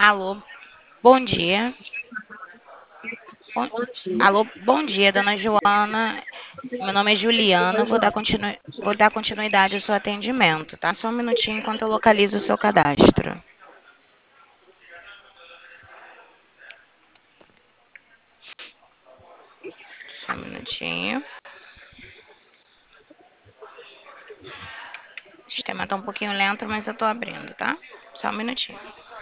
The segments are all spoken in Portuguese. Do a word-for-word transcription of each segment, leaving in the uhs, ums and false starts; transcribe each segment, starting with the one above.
Alô, bom dia. Bom- Bom dia. Alô, bom dia, dona Joana. Meu nome é Juliana. Vou dar, continu... Vou dar continuidade ao seu atendimento, tá? Só um minutinho enquanto eu localizo o seu cadastro. Só um minutinho. O sistema tá um pouquinho lento, mas eu tô abrindo, tá? Só um minutinho.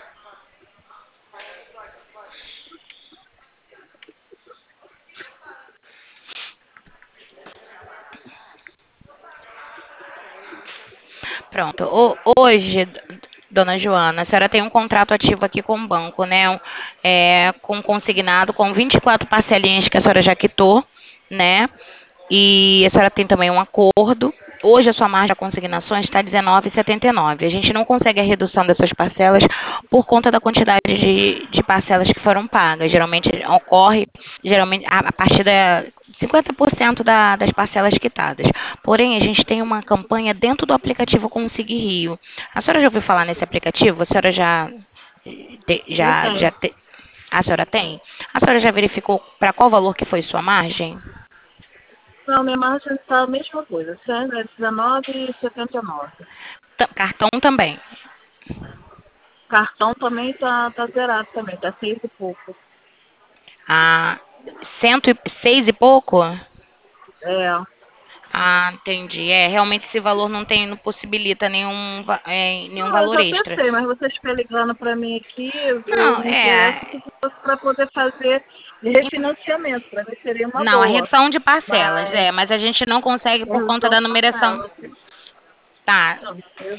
Pronto. O- hoje, dona Joana, a senhora tem um contrato ativo aqui com o banco, né? Um- É, com consignado, com vinte e quatro parcelinhas que a senhora já quitou, né? E a senhora tem também um acordo. Hoje a sua margem de consignações está dezenove vírgula setenta e nove. A gente não consegue a redução dessas parcelas por conta da quantidade de, de parcelas que foram pagas. Geralmente ocorre geralmente a, a partir da cinquenta por cento da, das parcelas quitadas. Porém, a gente tem uma campanha dentro do aplicativo Consegui Rio. A senhora já ouviu falar nesse aplicativo? A senhora já, te- Eu já, já tenho. te- a senhora tem? A senhora já verificou para qual valor que foi sua margem? Não, minha margem está a mesma coisa. Sendo é dezenove e setenta e nove. Ta- Cartão também. Cartão também está tá zerado também, está seis e pouco. Ah, cento e seis e pouco? É. Ah, entendi. É, realmente esse valor não tem, não possibilita nenhum, va- é, nenhum Não, eu valor já extra. pensei, mas vocês ficam ligando para mim aqui, eu, eu Não, me interesso é. se fosse para poder fazer refinanciamento, para mim seria uma Não, a boa. redução de parcelas, Mas é, mas a gente não consegue por conta redução da de numeração. parcela. Tá. Não,